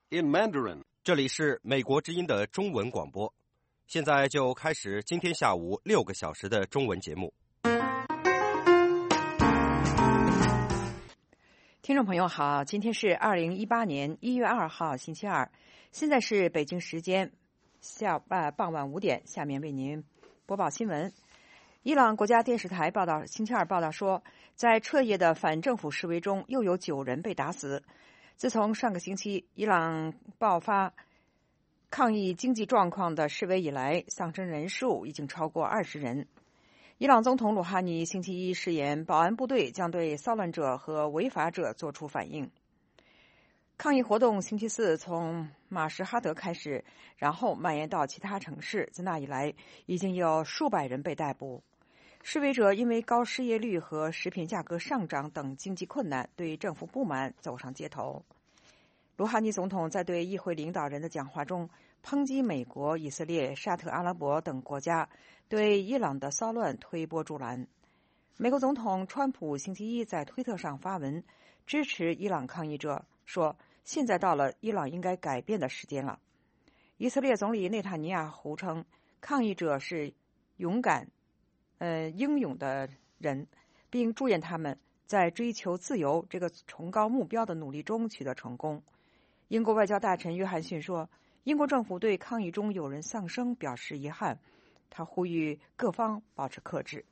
in Mandarin. 这里是美国之音的中文广播，现在就开始今天下午6个小时的中文节目。 听众朋友好，今天是2018年1月2号星期二，现在是北京时间傍晚5点，下面为您播报新闻。伊朗国家电视台星期二报道说，在彻夜的反政府示威中，又有9人被打死。自从上个星期伊朗爆发抗议经济状况的示威以来，丧生人数已经超过20人。伊朗总统鲁哈尼星期一誓言，保安部队将对骚乱者和违法者作出反应。抗议活动星期四从马什哈德开始，然后蔓延到其他城市。自那以来，已经有数百人被逮捕。示威者因为高失业率和食品价格上涨等经济困难，对政府不满，走上街头。鲁哈尼总统在对议会领导人的讲话中抨击美国、以色列、沙特阿拉伯等国家对伊朗的骚乱推波助澜。美国总统川普星期一在推特上发文支持伊朗抗议者，说现在到了伊朗应该改变的时间了。以色列总理内塔尼亚胡称，抗议者是英勇的人，并祝愿他们在追求自由这个崇高目标的努力中取得成功。英国外交大臣约翰逊说，英国政府对抗议中有人丧生表示遗憾，他呼吁各方保持克制。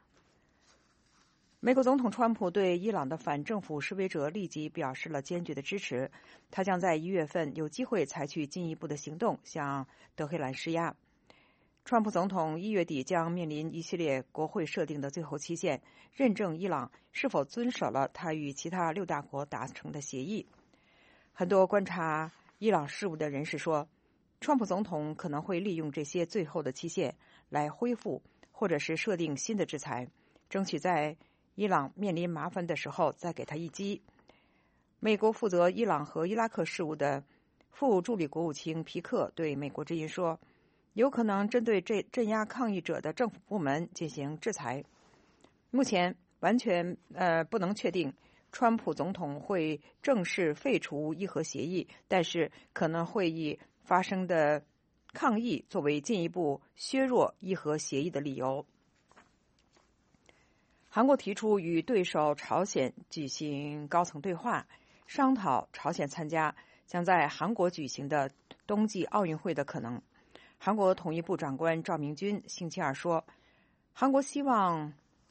美国总统川普对伊朗的反政府示威者立即表示了坚决的支持，他将在1月份有机会采取进一步的行动向德黑兰施压。川普总统1月底将面临一系列国会设定的最后期限，认证伊朗是否遵守了他与其他6大国达成的协议。很多观察伊朗事务的人士说，川普总统可能会利用这些最后的期限来恢复或者是设定新的制裁，争取在伊朗面临麻烦的时候再给他一击。美国负责伊朗和伊拉克事务的副助理国务卿皮克对美国之音说，有可能针对镇压抗议者的政府部门进行制裁。目前完全不能确定川普总统会正式废除伊核协议，但是可能会以发生的抗议作为进一步削弱伊核协议的理由。韩国提出与对手朝鲜举行高层对话，商讨朝鲜参加将在韩国举行的冬季奥运会的可能。韩国统一部长官赵明军星期二说，韩国希望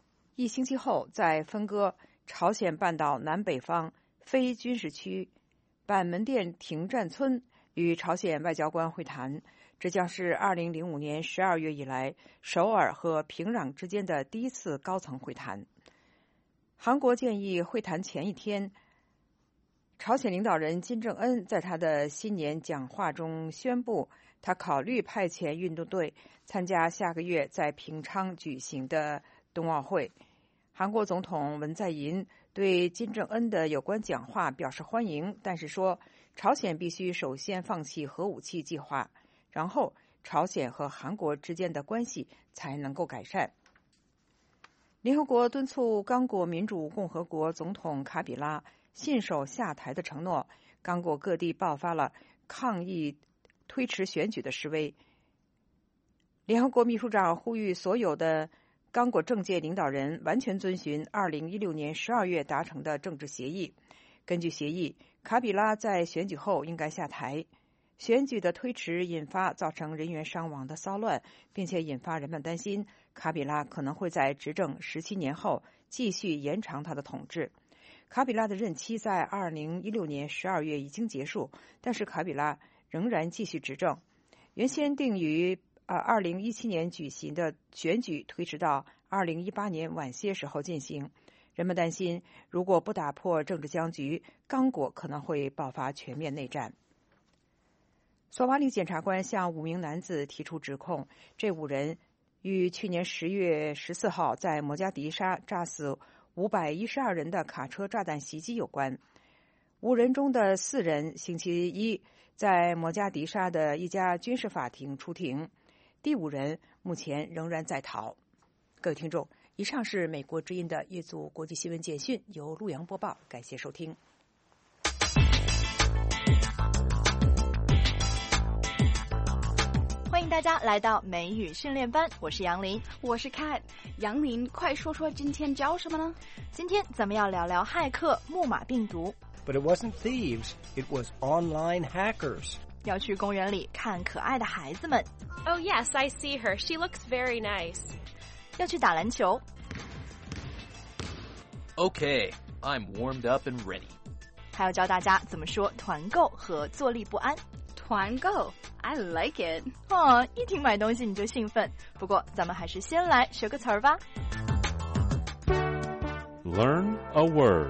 1星期后在分割朝鲜半岛南北方非军事区板门店停战村与朝鲜外交官会谈，这将是2005年12月以来首尔和平壤之间的第一次高层会谈。韩国建议会谈前一天，朝鲜领导人金正恩在他的新年讲话中宣布，他考虑派遣运动队参加下个月在平昌举行的冬奥会。韩国总统文在寅对金正恩的有关讲话表示欢迎，但是说朝鲜必须首先放弃核武器计划，然后朝鲜和韩国之间的关系才能够改善。联合国敦促刚果民主共和国总统卡比拉信守下台的承诺，刚果各地爆发了抗议推迟选举的示威。联合国秘书长呼吁所有的刚果政界领导人完全遵循2016年12月达成的政治协议。根据协议，卡比拉在选举后应该下台。选举的推迟造成人员伤亡的骚乱，并且引发人们担心卡比拉可能会在执政17年后继续延长他的统治。卡比拉的任期在2016年12月已经结束，但是卡比拉仍然继续执政。原先定于2017年举行的选举推迟到2018年晚些时候进行。人们担心，如果不打破政治僵局，刚果可能会爆发全面内战。索马里检察官向5名男子提出指控，这5人与去年10月14号在摩加迪沙炸死512人的卡车炸弹袭击有关。5人中的4人星期一在摩加迪沙的一家军事法庭出庭，第5人目前仍然在逃。各位听众，以上是美国之音的一组国际新闻简讯，由陆洋播报，感谢收听。 迎大家来到美语训练班，我是杨林， 我是 Kat。杨林，快说说今天教什么呢？ 今天咱们要聊聊骇客木马病毒。 But it wasn't thieves, it was online hackers. 要去公园里看可爱的孩子们。 Oh yes, I see her. She looks very nice. 要去打篮球。 Okay, I'm warmed up and ready. 还要教大家怎么说团购和坐立不安。 团购 I like it. 一听买东西你就兴奋。不过咱们还是先来学个词儿吧。 Learn a word.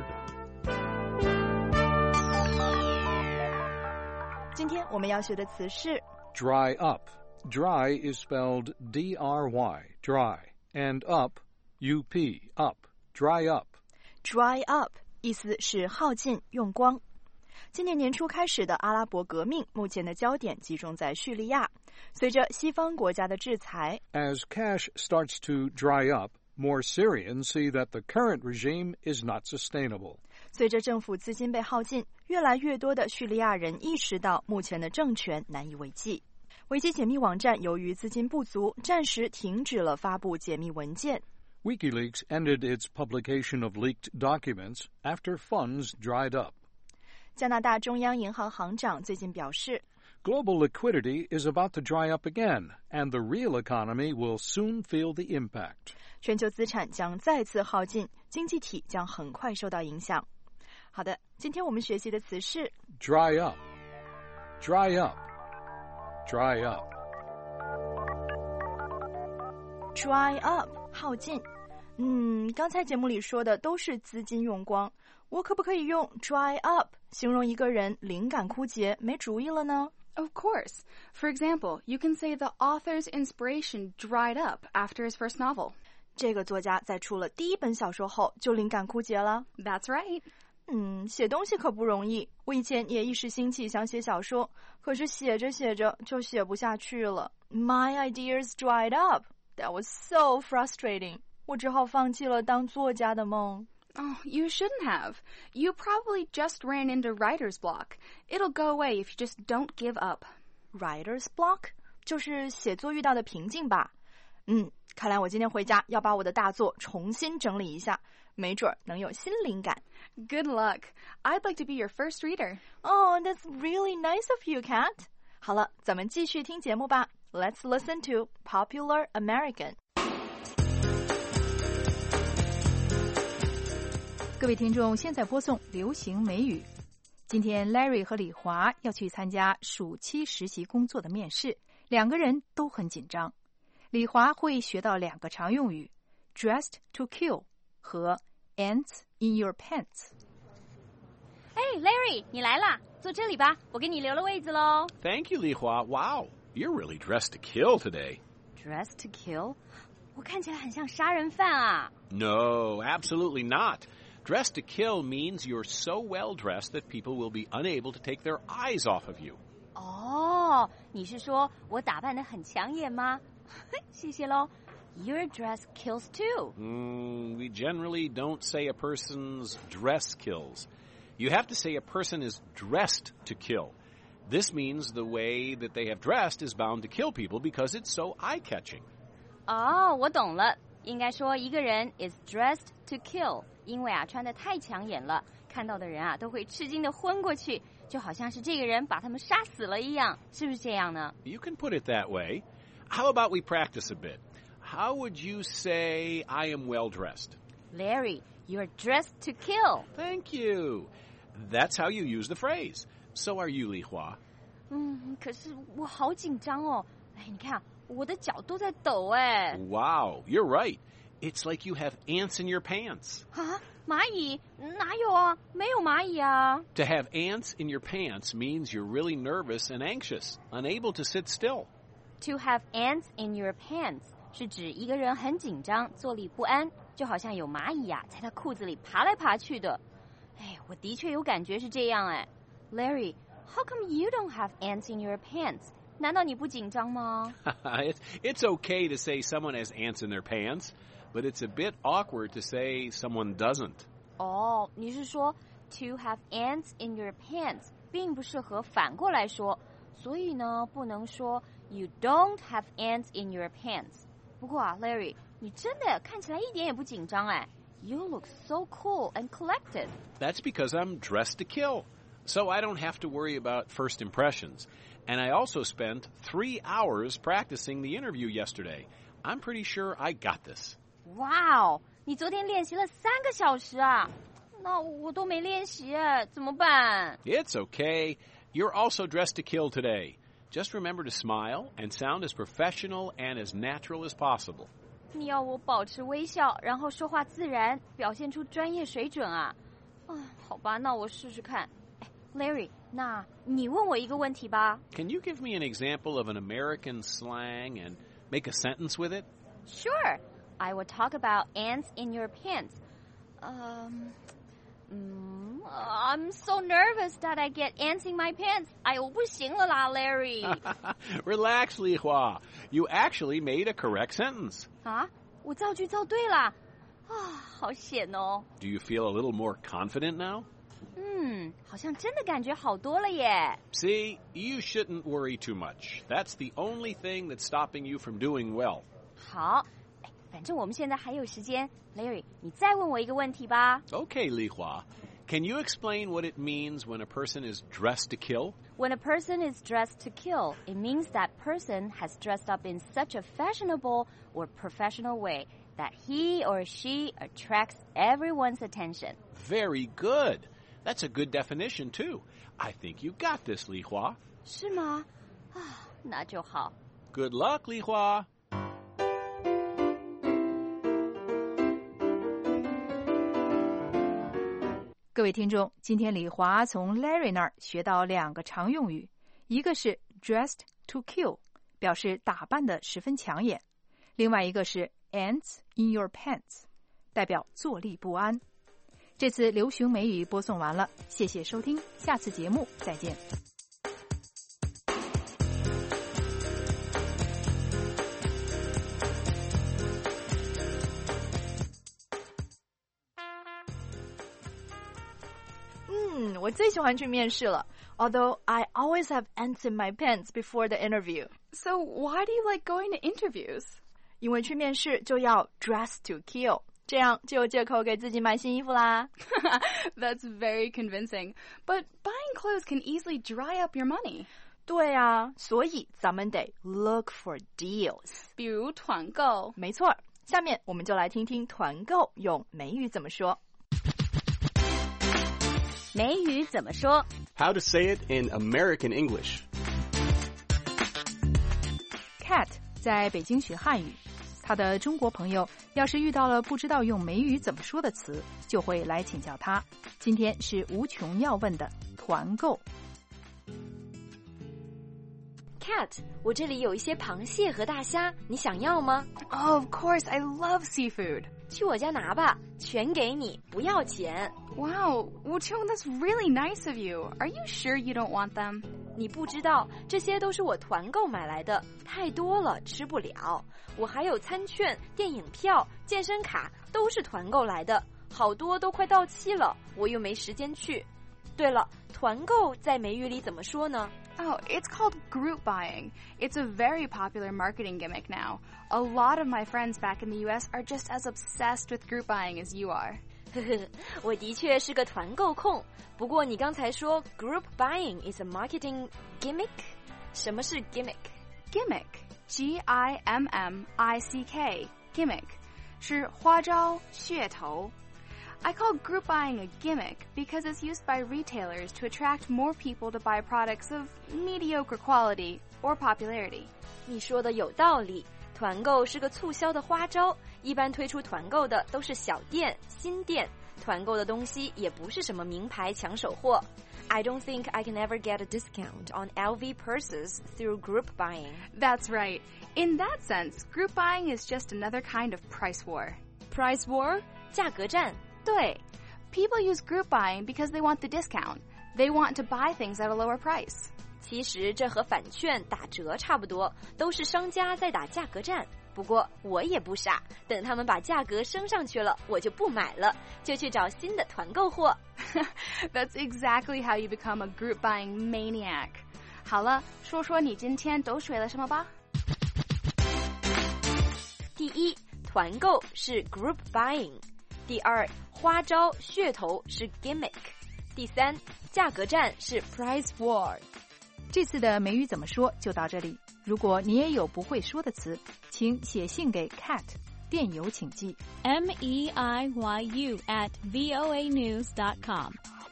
今天我们要学的词是 Dry up. Dry is spelled D-R-Y, dry, and up, U-P, up, dry up. dry up 意思是耗尽用光。今年年初开始的阿拉伯革命，目前的焦点集中在叙利亚。随着西方国家的制裁 As cash starts to dry up, more Syrians see that the current regime is not sustainable. 随着政府资金被耗尽，越来越多的叙利亚人意识到目前的政权难以为继。维基解密网站由于资金不足，暂时停止了发布解密文件。 WikiLeaks ended its publication of leaked documents after funds dried up. 加拿大中央银行行长最近表示 Global liquidity is about to dry up again, and the real economy will soon feel the impact. 全球资产将再次耗尽，经济体将很快受到影响。好的，今天我们学习的词是 Dry up. Dry up. Dry up. dry up 耗尽。刚才节目里说的都是资金用光，我可不可以用 dry up 形容一个人灵感枯竭没主意了呢？ Of course. For example, you can say the author's inspiration dried up after his first novel. 这个作家在出了第一本小说后就灵感枯竭了。 That's right. 写东西可不容易，我以前也一时兴起想写小说，可是写着写着就写不下去了。 My ideas dried up. That was so frustrating. 我只好放弃了当作家的梦。 Oh, you shouldn't have. You probably just ran into writer's block. It'll go away if you just don't give up. Writer's block 就是写作遇到的瓶颈吧。看来我今天回家要把我的大作重新整理一下，没准儿能有新灵感。 Good luck. I'd like to be your first reader. Oh, that's really nice of you, Kat. 好了，咱们继续听节目吧。Let's listen to Popular American. 各位听众，现在播送流行美语。今天 Larry 和李华要去参加暑期实习工作的面试，两个人都很紧张。李华会学到两个常用语 dressed to kill 和 ants in your pants。 Larry, 你来啦，坐这里吧，我给你留了位子咯。 Thank you, Li Hua. Wow, you're really dressed to kill today. Dressed to kill? 我看起来很像杀人犯啊。 No, absolutely not. Dressed to kill means you're so well dressed that people will be unable to take their eyes off of you. 你是说我打扮得很抢眼吗？谢谢咯。Your dress kills too. We generally don't say a person's dress kills. You have to say a person is dressed to kill. This means the way that they have dressed is bound to kill people because it's so eye-catching. 我懂了，应该说一个人 is dressed to kill， 因为穿得太抢眼了，看到的人都会吃惊地昏过去，就好像是这个人把他们杀死了一样，是不是这样呢？ You can put it that way. How about we practice a bit? How would you say I am well dressed? Larry, you're dressed to kill. Thank you. That's how you use the phrase. So are you, Li Hua. 可是我好紧张哦。你看我的脚都在抖。 Wow, you're right. It's like you have ants in your pants. 蚂蚁？哪有啊？没有蚂蚁啊。 To have ants in your pants means you're really nervous and anxious, unable to sit still. To have ants in your pants 是指一个人很紧张，坐立不安，就好像有蚂蚁在他裤子里爬来爬去的。我的确有感觉是这样。Larry, how come you don't have ants in your pants? 难道你不紧张吗？ It's okay to say someone has ants in their pants, but it's a bit awkward to say someone doesn't. 你是说 to have ants in your pants 并不适合反过来说，所以呢，不能说 You don't have ants in your pants. 不过啊 Larry, 你真的看起来一点也不紧张哎。You look so cool and collected. That's because I'm dressed to kill, so I don't have to worry about first impressions. And I also spent 3 hours practicing the interview yesterday. I'm pretty sure I got this. Wow, 你昨天练习了3个小时啊？那我都没练习耶，怎么办？ It's okay. You're also dressed to kill today. Just remember to smile and sound as professional and as natural as possible. 你要我保持微笑，然后说话自然，表现出专业水准啊？好吧，那我试试看。Larry, 那你问我一个问题吧。 Can you give me an example of an American slang and make a sentence with it? Sure. I will talk about ants in your pants. I'm so nervous that I get ants in my pants. 哎呦，我不行了啦 Larry. Relax, Li Hua. You actually made a correct sentence. 啊，我造句造对了。好险哦。 Do you feel a little more confident now? 好像真的感觉好多了耶。 See, you shouldn't worry too much. That's the only thing that's stopping you from doing well. 好，反正我们现在还有时间。Larry, 你再问我一个问题吧。 Okay, Li Hua. Can you explain what it means when a person is dressed to kill? When a person is dressed to kill, it means that person has dressed up in such a fashionable or professional way that he or she attracts everyone's attention. Very good. That's a good definition, too. I think you got this, Li Hua. 是吗？那就好。 Good luck, Li Hua. 「各位听众，今天李华从 Larry 那儿学到2个常用语，一个是 dressed to kill， 表示打扮得十分抢眼；另外一个是 ants in your pants， 代表坐立不安。这次流行美语播送完了，谢谢收听，下次节目再见。 我最喜欢去面试了。Although I always have ants in my pants before the interview. So why do you like going to interviews? 因为去面试就要 dress to kill， 这样就有借口给自己买新衣服啦。 That's very convincing. But buying clothes can easily dry up your money. 对啊，所以咱们得 look for deals。 比如团购。 没错，下面我们就来听听团购用美语怎么说。 美语怎么说 How to say it in American English. Cat 在北京学汉语，他的中国朋友要是遇到了不知道用美语怎么说的词，就会来请教他。今天是无穷要问的团购。 Cat, 我这里有一些螃蟹和大虾，你想要吗？ Oh, of course, I love seafood. 去我家拿吧，全给你，不要钱。 Wow, Wuchong, that's really nice of you. Are you sure you don't want them? 你不知道，这些都是我团购买来的，太多了，吃不了。我还有餐券、电影票、健身卡，都是团购来的，好多都快到期了，我又没时间去。对了，团购在美语里怎么说呢？ Oh, it's called group buying. It's a very popular marketing gimmick now. A lot of my friends back in the US are just as obsessed with group buying as you are. 我的确是个团购控，不过你刚才说 group buying is a marketing gimmick， 什么是 gimmick？ Gimmick, G-I-M-M-I-C-K, gimmick, 是花招、噱头。I call group buying a gimmick because it's used by retailers to attract more people to buy products of mediocre quality or popularity. 你说的有道理，团购是个促销的花招，一般推出团购的都是小店、新店，团购的东西也不是什么名牌抢手货。I don't think I can ever get a discount on LV purses through group buying. That's right. In that sense, group buying is just another kind of price war. Price war? 价格战。 对， people use group buying because they want the discount. They want to buy things at a lower price. 其实这和返券打折差不多，都是商家在打价格战。不过我也不傻，等他们把价格升上去了，我就不买了，就去找新的团购货。 That's exactly how you become a group buying maniac. 好了，说说你今天都学了什么吧。 第一，团购是 group buying。第二，花招噱头是 gimmick。第三，价格战是 price war。 这次的美语怎么说就到这里。如果你也有不会说的词，请写信给 Kat， 电邮请寄 meiyu@voanews.com。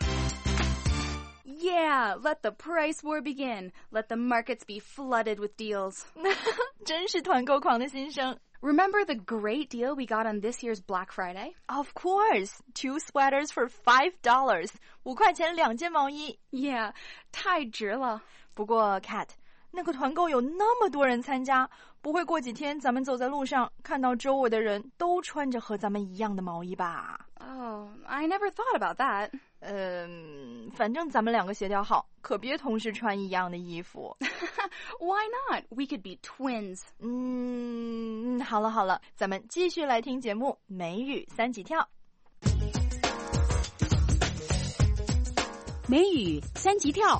Yeah, let the price war begin. Let the markets be flooded with deals. 真是团购狂的心声。 Remember the great deal we got on this year's Black Friday? Of course, 2 sweaters for $5, 5块钱2件毛衣。 Yeah, 太值了。 不过 Kat， 那个团购有那么多人参加，不会过几天咱们走在路上看到周围的人都穿着和咱们一样的毛衣吧？ Oh, I never thought about that. 反正咱们2个协调好，可别同时穿一样的衣服。 Why not? We could be twins. 好了，咱们继续来听节目美语3级跳。 美语3级跳。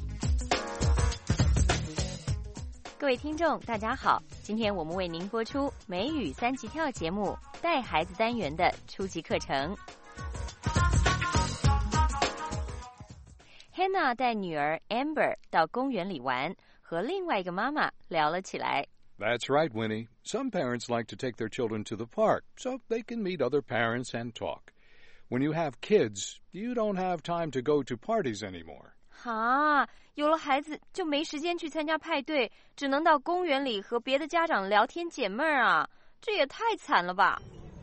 各位听众大家好，今天我们为您播出美语3级跳节目带孩子单元的初级课程。Hannah 带女儿 Amber 到公园里玩，和另外一个妈妈聊了起来。 That's right, Winnie. Some parents like to take their children to the park so they can meet other parents and talk. When you have kids, you don't have time to go to parties anymore. 有了孩子就没时间去参加派对，只能到公园里和别的家长聊天解闷儿啊，这也太惨了吧。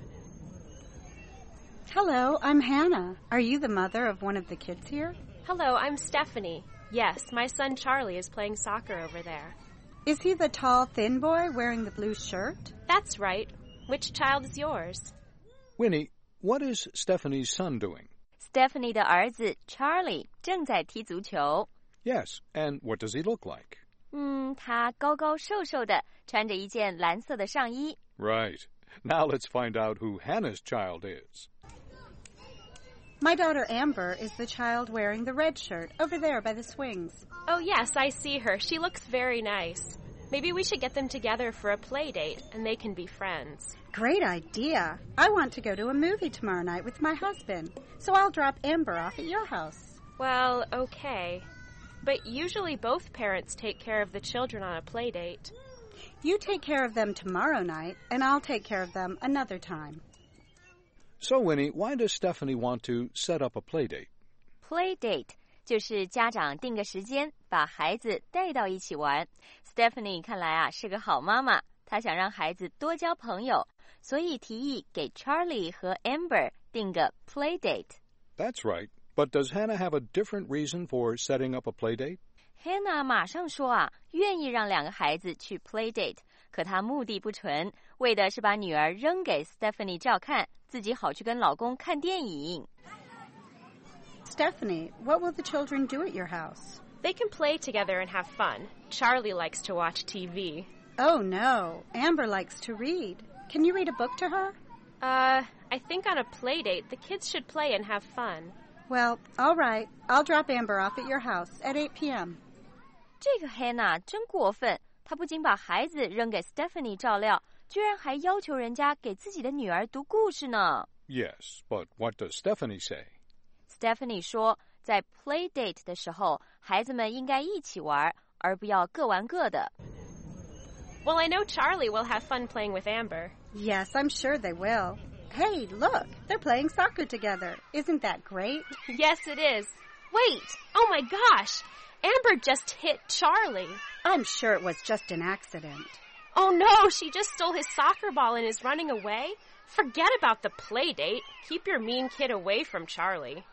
Hello, I'm Hannah. Are you the mother of one of the kids here? Hello, I'm Stephanie. Yes, my son Charlie is playing soccer over there. Is he the tall, thin boy wearing the blue shirt? That's right. Which child is yours? Winnie, what is Stephanie's son doing? Stephanie 的儿子 Charlie 正在踢足球。 Yes, and what does he look like? 他高高瘦瘦的，穿着一件蓝色的上衣。 Right. Now let's find out who Hannah's child is. My daughter Amber is the child wearing the red shirt over there by the swings. Oh, yes, I see her. She looks very nice. Maybe we should get them together for a play date, and they can be friends. Great idea. I want to go to a movie tomorrow night with my husband, so I'll drop Amber off at your house. Well, okay. But usually both parents take care of the children on a play date. You take care of them tomorrow night, and I'll take care of them another time. So, Winnie, why does Stephanie want to set up a play date? Play date 就是家长定个时间，把孩子带到一起玩。Stephanie 看来是个好妈妈，她想让孩子多交朋友，所以提议给 Charlie 和 Amber 定个 play date. That's right. But does Hannah have a different reason for setting up a play date? Hannah 马上说愿意让2个孩子去 play date， 可她目的不纯，为的是把女儿扔给 Stephanie 照看，自己好去跟老公看电影。 Stephanie, what will the children do at your house? They can play together and have fun. Charlie likes to watch TV. Oh, no. Amber likes to read. Can you read a book to her? I think on a play date, the kids should play and have fun. Well, all right. I'll drop Amber off at your house at 8 p.m. 这个 Hannah 真过分，她不仅把孩子扔给 Stephanie 照料，居然还要求人家给自己的女儿读故事呢。 Yes, but what does Stephanie say? Stephanie 说，在 play date 的时候，孩子们应该一起玩，而不要各玩各的。 Well, I know Charlie will have fun playing with Amber. Yes, I'm sure they will. Hey, look, they're playing soccer together. Isn't that great? Yes, it is. Wait, oh my gosh, Amber just hit Charlie. I'm sure it was just an accident. Oh no, she just stole his soccer ball and is running away? Forget about the play date. Keep your mean kid away from Charlie.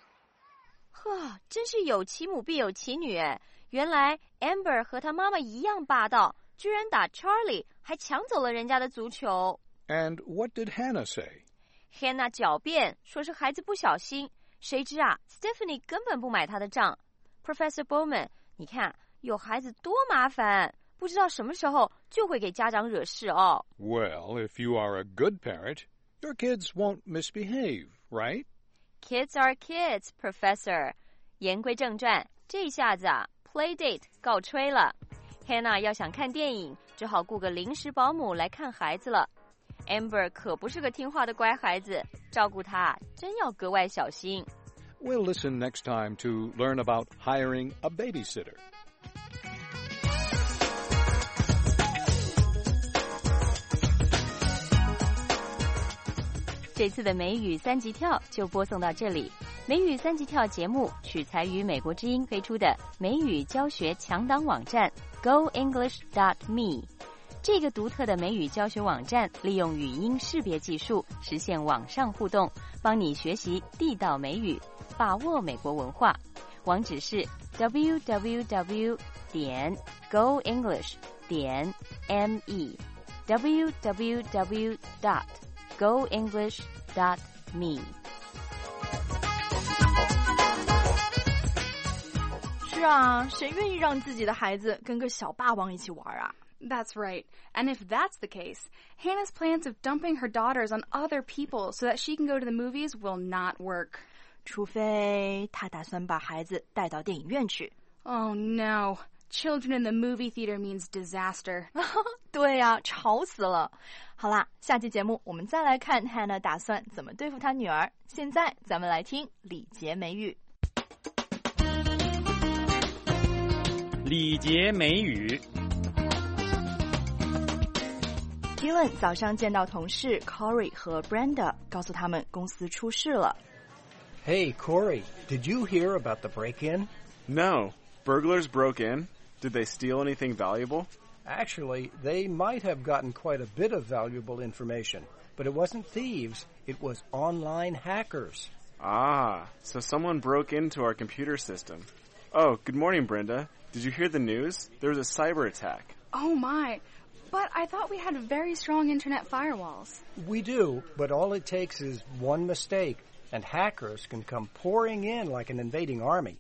真是有其母必有其女哎！原来 Amber 和她妈妈一样霸道，居然打 Charlie， 还抢走了人家的足球。 And what did Hannah say? Hannah 狡辩，说是孩子不小心，谁知Stephanie 根本不买她的账。Professor Bowman， 你看有孩子多麻烦，不知道什么时候就会给家长惹事哦。 Well, if you are a good parent, your kids won't misbehave, right? Kids are kids, Professor. 言归正传，这下子 playdate 告吹了。Hannah 要想看电影，只好雇个临时保姆来看孩子了。Amber 可不是个听话的乖孩子，照顾她真要格外小心。 We'll listen next time to learn about hiring a babysitter. 这次的美语三级跳就播送到这里。美语三级跳节目取材于美国之音推出的美语教学强档网站 GoEnglish.me。这个独特的美语教学网站利用语音识别技术实现网上互动，帮你学习地道美语，把握美国文化。网址是 www.goenglish.me www.goenglish.me。 是啊，谁愿意让自己的孩子跟个小霸王一起玩啊？ That's right. And if that's the case, Hannah's plans of dumping her daughters on other people so that she can go to the movies will not work. 除非她打算把孩子带到电影院去。 Oh no. Children in the movie theater means disaster. 对啊，吵死了。好啦，下期节目我们再来看 Hannah 打算怎么对付她女儿。现在咱们来听礼节美语。 礼节美语。 Dylan 早上见到同事 Corey 和 Brenda， 告诉他们公司出事了。 Hey, Corey, did you hear about the break-in? No. Burglars broke in? Did they steal anything valuable? Actually, they might have gotten quite a bit of valuable information, but it wasn't thieves, it was online hackers. Ah, so someone broke into our computer system. Oh, good morning, Brenda. Did you hear the news? There was a cyber attack. Oh my. But I thought we had very strong internet firewalls. We do, but all it takes is one mistake, and hackers can come pouring in like an invading army.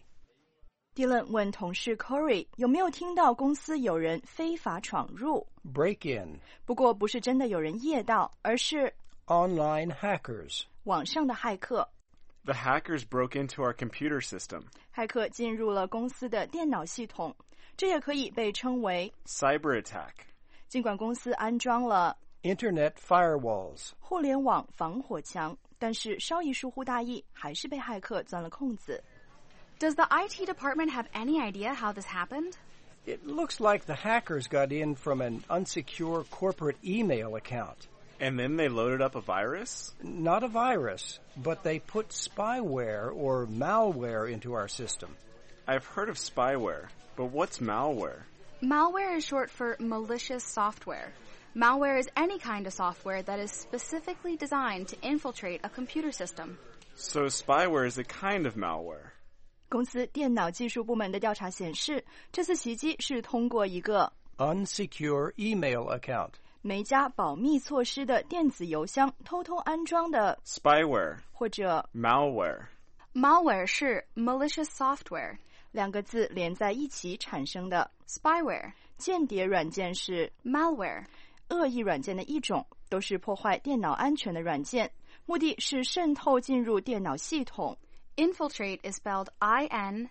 Dylan 问同事 Corey 有没有听到公司有人非法闯入 Break in. 不过不是真的有人夜盗，而是 Online hackers. 网上的骇客。 The hackers broke into our computer system. 骇客进入了公司的电脑系统，这也可以被称为 Cyber attack. 尽管公司安装了 Internet firewalls. 互联网防火墙，但是稍一疏忽大意，还是被骇客钻了空子。 Does the IT department have any idea how this happened? It looks like the hackers got in from an unsecure corporate email account. And then they loaded up a virus? Not a virus, but they put spyware or malware into our system. I've heard of spyware, but what's malware? Malware is short for malicious software. Malware is any kind of software that is specifically designed to infiltrate a computer system. So spyware is a kind of malware. 公司电脑技术部门的调查显示，这次袭击是通过一个 unsecure email account 没加保密措施的电子邮箱偷偷安装的 spyware 或者 malware. Malware 是 malicious software 两个字连在一起产生的 spyware 间谍软件是 malware 恶意软件的一种，都是破坏电脑安全的软件，目的是渗透进入电脑系统。 Infiltrate is spelled I-N-F-I-L-T-R-A-T-E.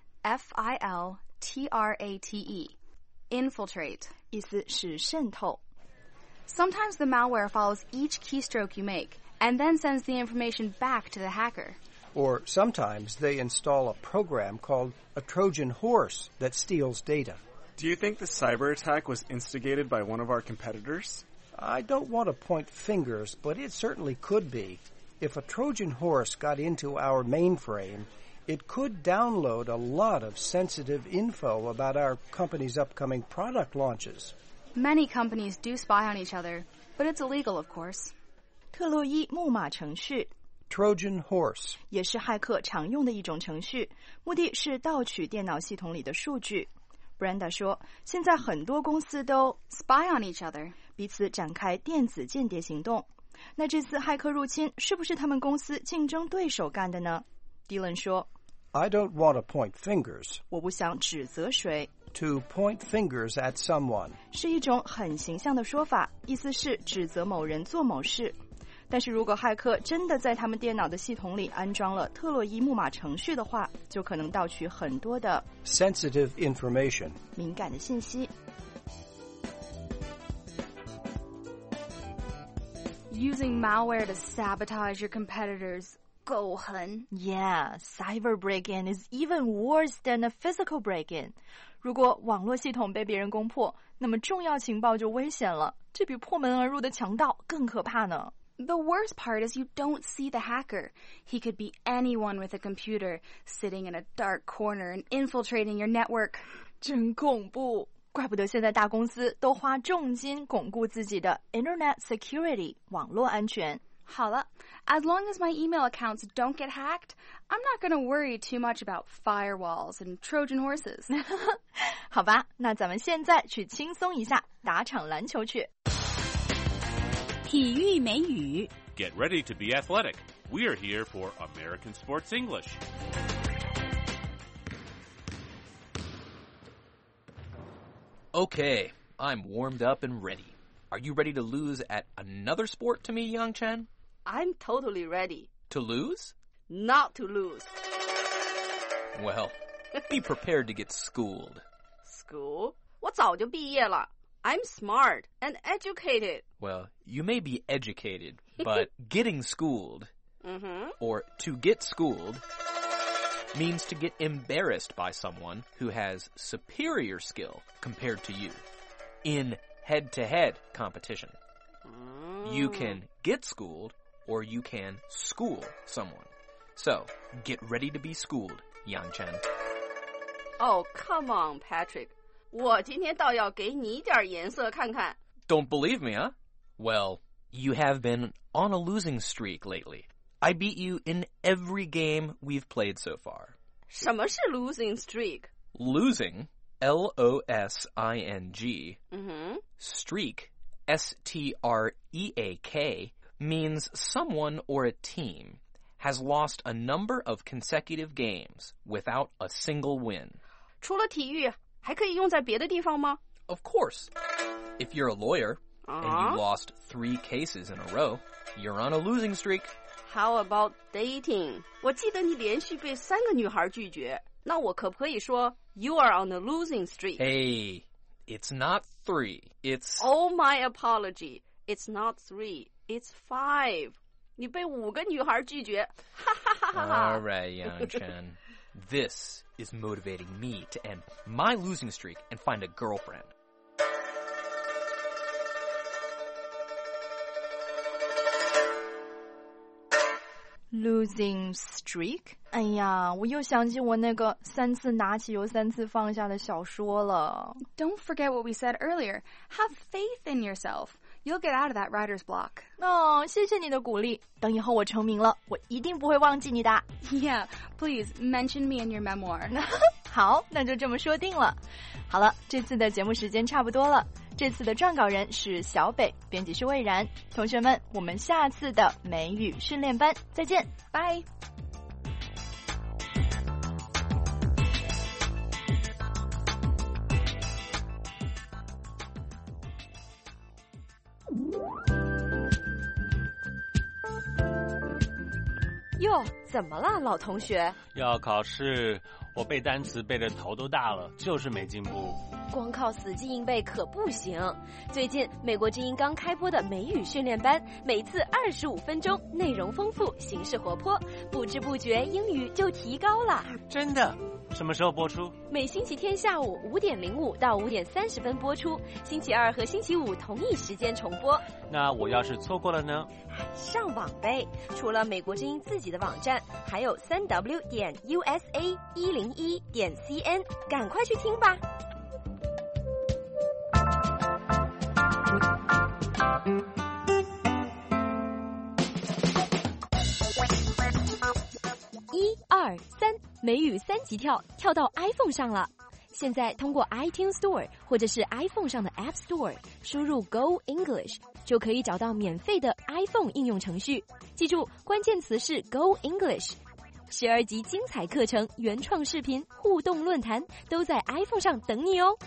Infiltrate 意思是渗透。 Sometimes the malware follows each keystroke you make and then sends the information back to the hacker. Or sometimes they install a program called a Trojan horse that steals data. Do you think the cyber attack was instigated by one of our competitors? I don't want to point fingers, but it certainly could be. If a Trojan horse got into our mainframe, it could download a lot of sensitive info about our company's upcoming product launches. Many companies do spy on each other, but it's illegal, of course. 特洛伊木马程序 Trojan horse 也是骇客常用的一种程序，目的是盗取电脑系统里的数据。Brenda 说，现在很多公司都 spy on each other， 彼此展开电子间谍行动。那这次骇客入侵是不是他们公司竞争对手干的呢？ Dylan 说 I don't want to point fingers. 我不想指责谁。 To point fingers at someone 是一种很形象的说法，意思是指责某人做某事。 但是如果骇客真的在他们电脑的系统里安装了特洛伊木马程序的话，就可能盗取很多的 sensitive information 敏感的信息。 Using malware to sabotage your competitors, 够狠。 Yeah, cyber break-in is even worse than a physical break-in. 如果网络系统被别人攻破，那么重要情报就危险了，这比破门而入的强盗更可怕呢。 The worst part is you don't see the hacker. He could be anyone with a computer, sitting in a dark corner and infiltrating your network. 真恐怖，怪不得现在大公司都花重金巩固自己的 Internet security 网络安全。 好了 as long as my email accounts don't get hacked, I'm not going to worry too much about firewalls and Trojan horses. 好吧，那咱们现在去轻松一下，打场篮球去。 体育美语 Get ready to be athletic. We're here for American Sports English. Okay, I'm warmed up and ready. Are you ready to lose at another sport to me, Yang Chen? I'm totally ready. To lose? Not to lose. Well, be prepared to get schooled. School? 我早就毕业了。I'm smart and educated. Well, you may be educated, but getting schooled, or to get schooled, means to get embarrassed by someone who has superior skill compared to you in head-to-head competition. You can get schooled, or you can school someone. So, get ready to be schooled, Yang Chen. Oh, come on, Patrick. 我今天倒要给你点颜色看看。 Don't believe me, huh? Well, you have been on a losing streak lately. I beat you in every game we've played so far. 什么是 losing streak? Losing, L-O-S-I-N-G, streak, S-T-R-E-A-K, means someone or a team has lost a number of consecutive games without a single win. 除了体育，还可以用在别的地方吗？ Of course. If you're a lawyer and you lost 3 cases in a row, you're on a losing streak. How about dating? 我记得你连续被3个女孩拒绝，那我可不可以说 you are on a losing streak? Hey, it's not 3. It's... Oh, my apology. It's not 3. It's 5. 你被5个女孩拒绝。哈哈哈哈哈。 All right, Yang Chen. This is motivating me to end my losing streak and find a girlfriend. Losing streak? 哎呀，我又想起我那个3次拿起又3次放下的小说了。 Don't forget what we said earlier. Have faith in yourself. You'll get out of that writer's block. 哦，谢谢你的鼓励。等以后我成名了，我一定不会忘记你的。 Yeah, please mention me in your memoir. 好，那就这么说定了。好了，这次的节目时间差不多了。这次的撰稿人是小北，编辑是魏然。同学们，我们下次的美语训练班再见，拜。 哟，怎么了，老同学？ 要考试，我背单词背得头都大了，就是没进步。 光靠死记硬背可不行。最近美国之音刚开播的美语训练班，每次25分钟，内容丰富，形式活泼，不知不觉英语就提高了。 真的？什么时候播出？ 每星期天下午5点05到5点30分播出，星期二和星期五同一时间重播。 那我要是错过了呢？ 上网呗，除了美国之音自己的网站，还有3w.usa101.cn， 赶快去听吧。1、2、3，美语3级跳，跳到 iPhone 上了。现在通过 iTunes Store 或者是 iPhone 上的 App Store 输入 Go English， 就可以找到免费的 iPhone 应用程序。记住，关键词是 Go English。12集精彩课程、原创视频、互动论坛都在 iPhone 上等你哦。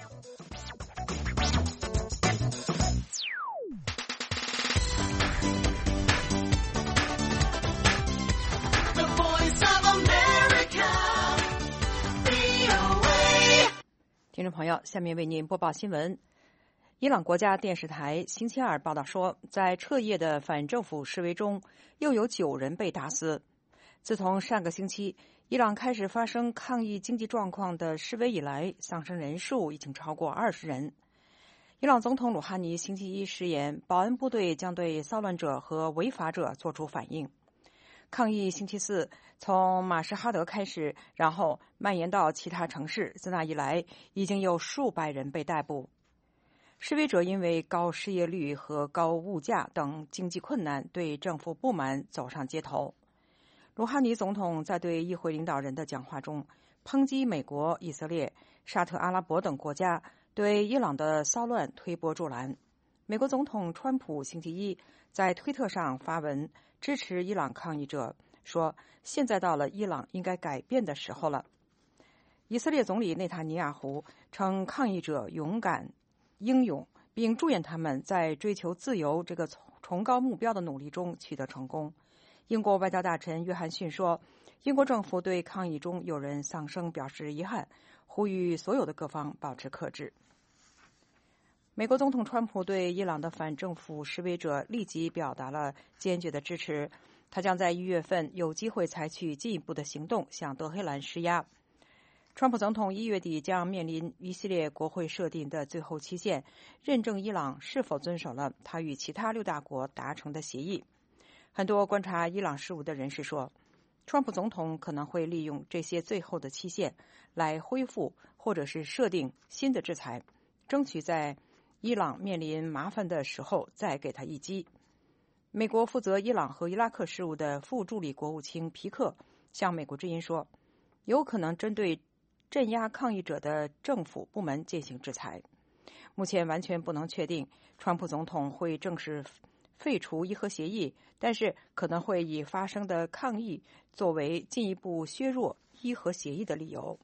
听众朋友，下面为您播报新闻。伊朗国家电视台星期二报道说，在彻夜的反政府示威中，又有9人被打死。自从上个星期伊朗开始发生抗议经济状况的示威以来，丧生人数已经超过20人。伊朗总统鲁哈尼星期一誓言，保安部队将对骚乱者和违法者作出反应。抗议星期四从马什哈德开始，然后蔓延到其他城市。自那以来，已经有数百人被逮捕。示威者因为高失业率和高物价等经济困难，对政府不满，走上街头。鲁哈尼总统在对议会领导人的讲话中，抨击美国、以色列、沙特阿拉伯等国家对伊朗的骚乱推波助澜。美国总统川普星期一在推特上发文支持伊朗抗议者，说现在到了伊朗应该改变的时候了。以色列总理内塔尼亚胡称抗议者勇敢英勇，并祝愿他们在追求自由这个崇高目标的努力中取得成功。英国外交大臣约翰逊说，英国政府对抗议中有人丧生表示遗憾，呼吁所有的各方保持克制。美国总统川普对伊朗的反政府示威者立即表达了坚决的支持，他将在1月份有机会采取进一步的行动向德黑兰施压。川普总统1月底将面临一系列国会设定的最后期限，认证伊朗是否遵守了他与其他6大国达成的协议。很多观察伊朗事务的人士说，川普总统可能会利用这些最后的期限来恢复或者是设定新的制裁，争取在伊朗面临麻烦的时候再给他一击。美国负责伊朗和伊拉克事务的副助理国务卿皮克向美国之音说，有可能针对镇压抗议者的政府部门进行制裁。目前完全不能确定川普总统会正式废除伊核协议，但是可能会以发生的抗议作为进一步削弱伊核协议的理由。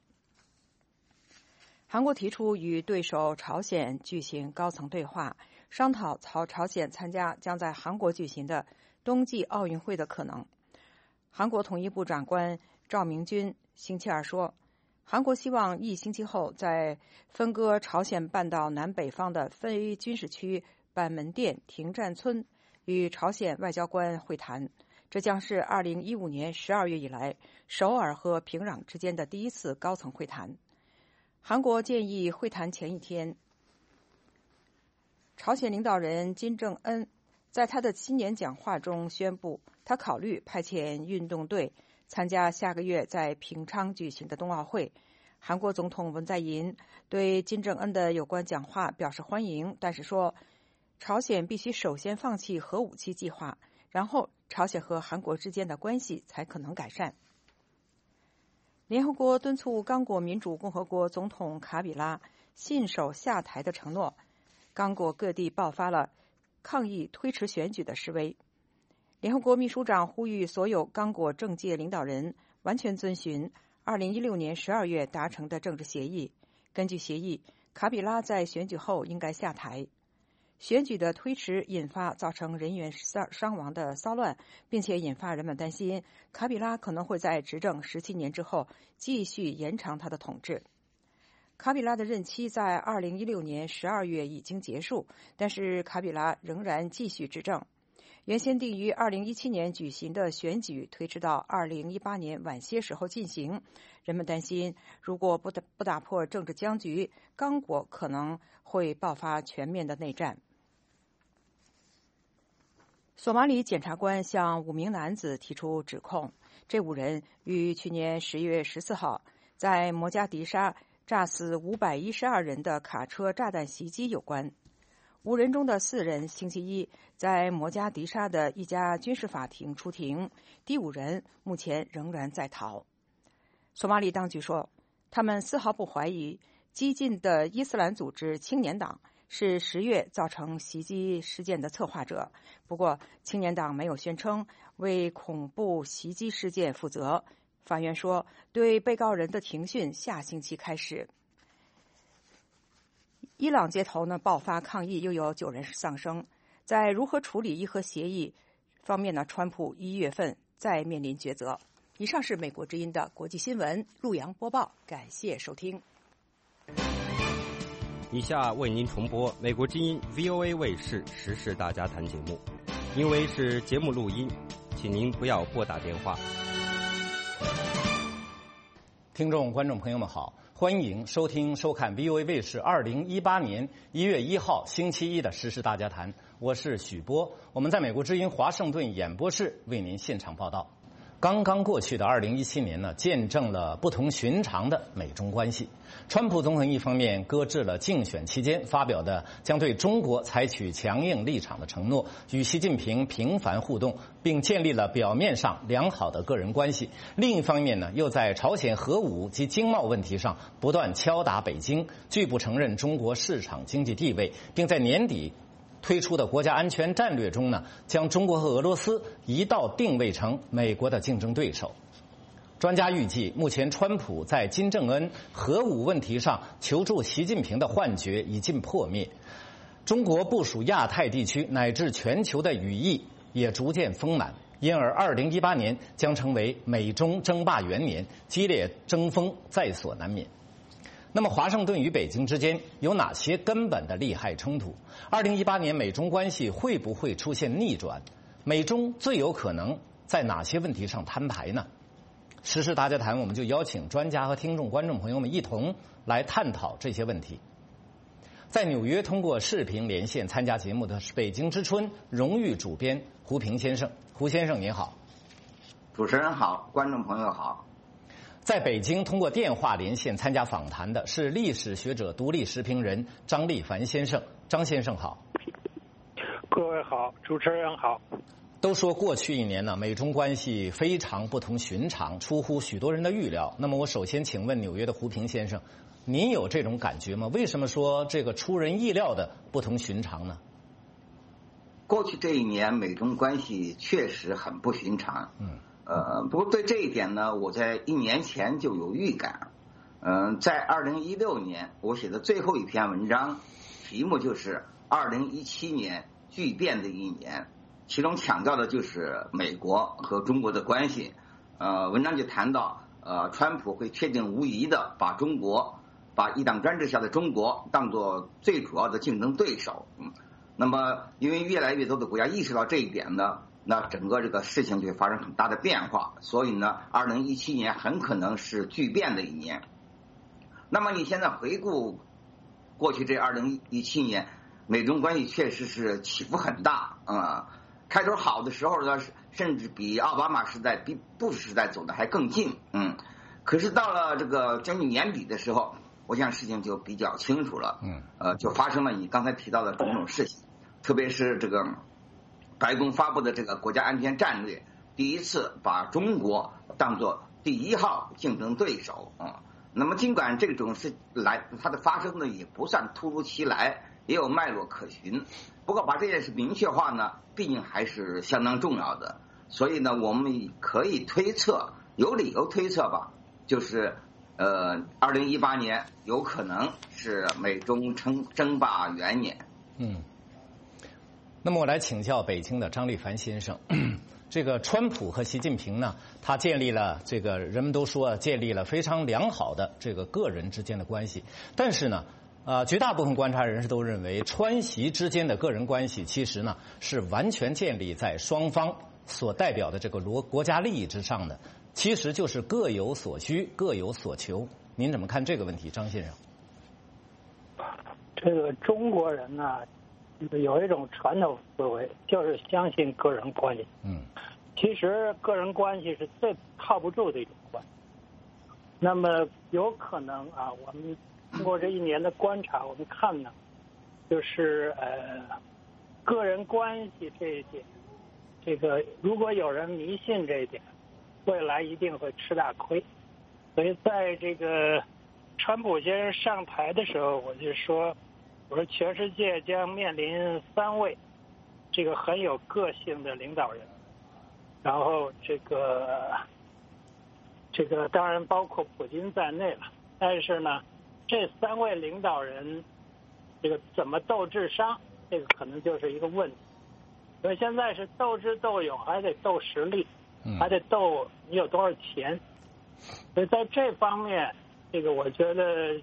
韩国提出与对手朝鲜举行高层对话，商讨朝鲜参加将在韩国举行的冬季奥运会的可能。韩国统一部长官赵明君星期二说，韩国希望1星期后在分割朝鲜半岛南北方的非军事区板门店停战村与朝鲜外交官会谈，这将是2015年12月以来首尔和平壤之间的第一次高层会谈。韩国建议会谈前一天，朝鲜领导人金正恩在他的新年讲话中宣布，他考虑派遣运动队参加下个月在平昌举行的冬奥会。韩国总统文在寅对金正恩的有关讲话表示欢迎，但是说朝鲜必须首先放弃核武器计划，然后朝鲜和韩国之间的关系才可能改善。联合国敦促刚果民主共和国总统卡比拉信守下台的承诺，刚果各地爆发了抗议推迟选举的示威。联合国秘书长呼吁所有刚果政界领导人完全遵循2016年12月达成的政治协议。根据协议，卡比拉在选举后应该下台。选举的推迟引发造成人员伤亡的骚乱，并且引发人们担心卡比拉可能会在执政17年之后继续延长他的统治。卡比拉的任期在2016年12月已经结束，但是卡比拉仍然继续执政。原先定于2017年举行的选举推迟到2018年晚些时候进行。人们担心，如果不打破政治僵局，刚果可能会爆发全面的内战。索马里检察官向5名男子提出指控，这5人与去年10月14号在摩加迪沙炸死512人的卡车炸弹袭击有关。5人中的4人星期一在摩加迪沙的一家军事法庭出庭，第5人目前仍然在逃。索马里当局说，他们丝毫不怀疑激进的伊斯兰组织青年党是10月造成袭击事件的策划者，不过青年党没有宣称为恐怖袭击事件负责。法院说，对被告人的庭讯下星期开始。伊朗街头爆发抗议，又有9人丧生。在如何处理伊核协议方面川普1月份再面临抉择。以上是美国之音的国际新闻，陆洋播报，感谢收听。 以下为您重播美国之音 VOA 卫视时事大家谈节目，因为是节目录音，请您不要拨打电话。 听众、观众朋友们好，欢迎收听、收看 VOA 卫视2018年1月1号星期一的时事大家谈，我是许波，我们在美国之音华盛顿演播室为您现场报道。刚刚过去的2017年呢，见证了不同寻常的美中关系。川普总统一方面搁置了竞选期间发表的将对中国采取强硬立场的承诺，与习近平频繁互动，并建立了表面上良好的个人关系；另一方面呢，又在朝鲜核武及经贸问题上不断敲打北京，拒不承认中国市场经济地位，并在年底推出的国家安全战略中呢，将中国和俄罗斯一道定位成美国的竞争对手。专家预计，目前川普在金正恩核武问题上求助习近平的幻觉已近破灭，中国部署亚太地区乃至全球的羽翼也逐渐丰满，因而2018年将成为美中争霸元年，激烈争锋在所难免。那么华盛顿与北京之间有哪些根本的利害冲突？2018年美中关系会不会出现逆转？美中最有可能在哪些问题上摊牌呢？时事大家谈，我们就邀请专家和听众、观众朋友们一同来探讨这些问题。在纽约通过视频连线参加节目的是北京之春荣誉主编胡平先生。胡先生您好。 主持人好，观众朋友好。 在北京通过电话连线参加访谈的是历史学者、独立时评人张立凡先生。张先生好。 各位好，主持人好。 都说过去一年呢，美中关系非常不同寻常，出乎许多人的预料。那么我首先请问纽约的胡平先生，您有这种感觉吗？为什么说这个出人意料的不同寻常呢？ 过去这一年美中关系确实很不寻常。不过对这一点呢，我在1年前就有预感。在2016年我写的最后一篇文章，题目就是2017年巨变的一年，其中强调的就是美国和中国的关系。文章就谈到，川普会确定无疑的把一党专制下的中国当作最主要的竞争对手。那么因为越来越多的国家意识到这一点呢，那整个这个事情就会发生很大的变化，所以呢2017年很可能是巨变的一年。那么你现在回顾过去这2017年，美中关系确实是起伏很大。开头好的时候呢，甚至比奥巴马时代、比布什时代走的还更近。可是到了这个将近年底的时候，我想事情就比较清楚了。就发生了你刚才提到的种种事情，特别是这个白宫发布的这个国家安全战略，第一次把中国当作第1号竞争对手。那么尽管这种事它的发生呢也不算突如其来，也有脉络可循，不过把这件事明确化呢，毕竟还是相当重要的。所以呢，我们可以推测，有理由推测吧，就是2018年有可能是美中争霸元年。 那么我来请教北京的张立凡先生，这个川普和习近平呢，他建立了这个人们都说建立了非常良好的这个个人之间的关系，但是呢，绝大部分观察人士都认为，川习之间的个人关系其实呢是完全建立在双方所代表的这个国家利益之上的，其实就是各有所需、各有所求。您怎么看这个问题，张先生？ 这个中国人呢，有一种传统思维，就是相信个人关系。其实个人关系是最靠不住的一种关系。那么有可能我们通过这一年的观察，我们看呢，就是个人关系这一点，这个如果有人迷信这一点，未来一定会吃大亏。所以在这个川普先生上台的时候，我就说，我说全世界将面临3位这个很有个性的领导人，然后这个当然包括普京在内了。但是呢，这3位领导人这个怎么斗智商，这个可能就是一个问题。所以现在是斗智斗勇，还得斗实力，还得斗你有多少钱。所以在这方面，这个我觉得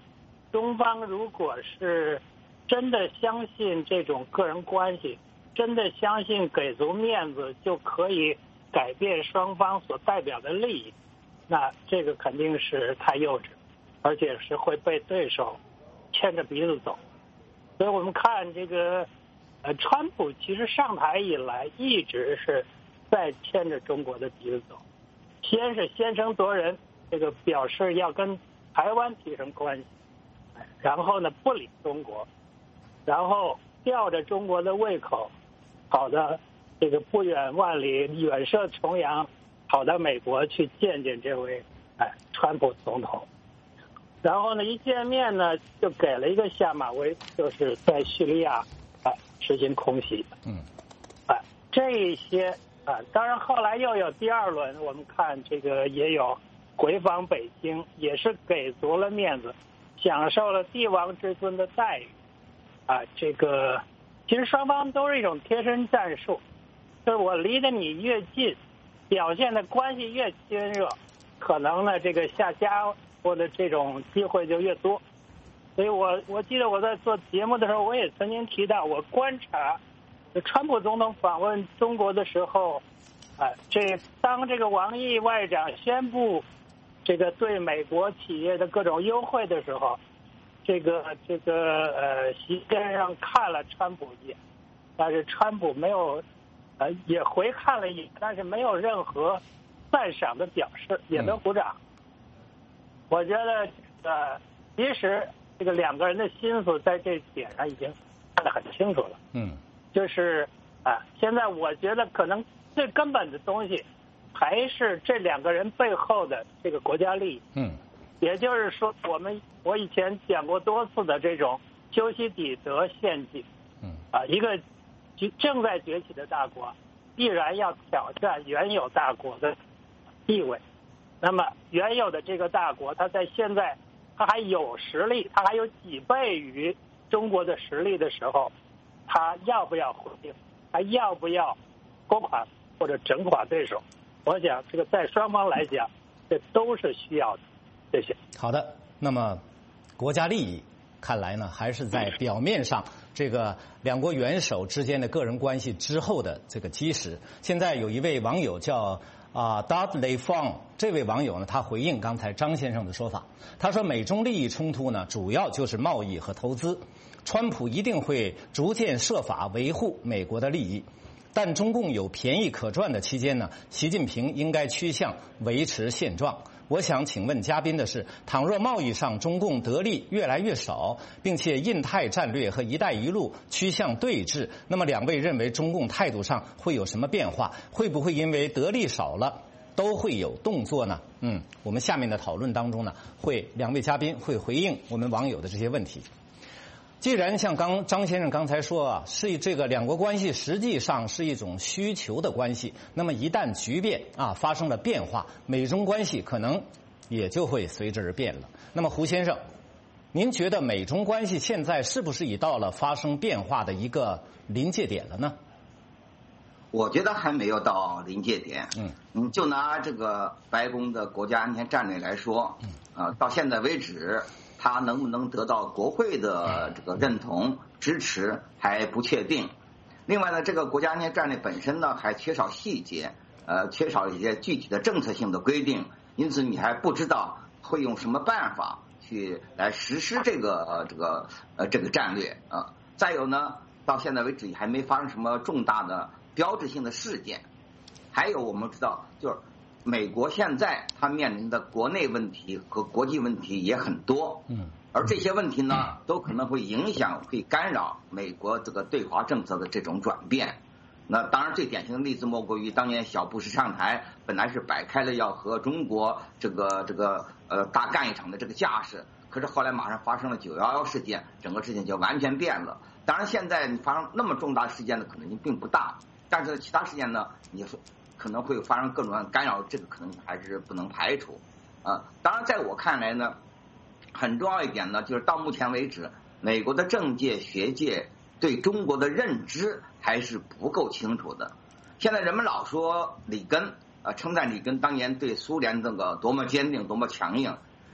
中方如果是真的相信这种个人关系，真的相信给足面子就可以改变双方所代表的利益，那这个肯定是太幼稚，而且是会被对手牵着鼻子走。所以我们看这个川普其实上台以来一直是在牵着中国的鼻子走，先是先声夺人，这个表示要跟台湾提升关系，然后呢不理中国，然后吊着中国的胃口，跑到这个不远万里远涉重洋，跑到美国去见见这位川普总统。然后呢一见面呢就给了一个下马威，就是在叙利亚实行空袭。这些当然后来又有第二轮，我们看这个也有回访北京，也是给足了面子，享受了帝王之尊的待遇。这个其实双方都是一种贴身战术，就是我离得你越近，表现的关系越亲热，可能呢这个下家伙的这种机会就越多。所以我记得我在做节目的时候，我也曾经提到，我观察川普总统访问中国的时候，当这个王毅外长宣布这个对美国企业的各种优惠的时候，习先生看了川普一眼，但是川普没有也回看了一眼，但是没有任何赞赏的表示，也没有鼓掌。我觉得其实这个两个人的心思在这点上已经看得很清楚了。就是现在我觉得可能最根本的东西还是这两个人背后的这个国家利益。也就是说我以前讲过多次的这种修昔底德陷阱。一个正在崛起的大国必然要挑战原有大国的地位，那么原有的这个大国它在现在它还有实力，它还有几倍于中国的实力的时候，他要不要回应，他要不要拖垮或者整垮对手，我想这个在双方来讲这都是需要的。谢谢。 好的，那么国家利益看来呢还是在表面上这个两国元首之间的个人关系之后的这个基石。现在有一位网友叫Dudley Fong， 这位网友呢，他回应刚才张先生的说法，他说美中利益冲突呢，主要就是贸易和投资，川普一定会逐渐设法维护美国的利益，但中共有便宜可赚的期间呢，习近平应该趋向维持现状。我想请问嘉宾的是，倘若贸易上中共得利越来越少，并且印太战略和一带一路趋向对峙，那么两位认为中共态度上会有什么变化？会不会因为得利少了都会有动作呢？我们下面的讨论当中呢，两位嘉宾会回应我们网友的这些问题。既然像张先生刚才说是这个两国关系实际上是一种需求的关系，那么一旦局变发生了变化，美中关系可能也就会随之而变了。那么胡先生，您觉得美中关系现在是不是已到了发生变化的一个临界点了呢？ 我觉得还没有到临界点。就拿这个白宫的国家安全战略来说，到现在为止，它能不能得到国会的这个认同支持还不确定。另外呢，这个国家安全战略本身呢还缺少细节，缺少一些具体的政策性的规定，因此你还不知道会用什么办法去来实施这个战略啊。再有呢，到现在为止还没发生什么重大的标志性的事件。还有我们知道，就是美国现在它面临的国内问题和国际问题也很多，而这些问题呢，都可能会影响、会干扰美国这个对华政策的这种转变。那当然，最典型的例子莫过于当年小布什上台，本来是摆开了要和中国大干一场的这个架势，可是后来马上发生了911事件，整个事情就完全变了。当然，现在你发生那么重大事件的可能性并不大，但是其他事件呢，你说可能会发生各种干扰，这个可能还是不能排除。当然，在我看来呢，很重要一点呢，就是到目前为止，美国的政界、学界对中国的认知还是不够清楚的。现在人们老说里根，称赞里根当年对苏联这个多么坚定、多么强硬，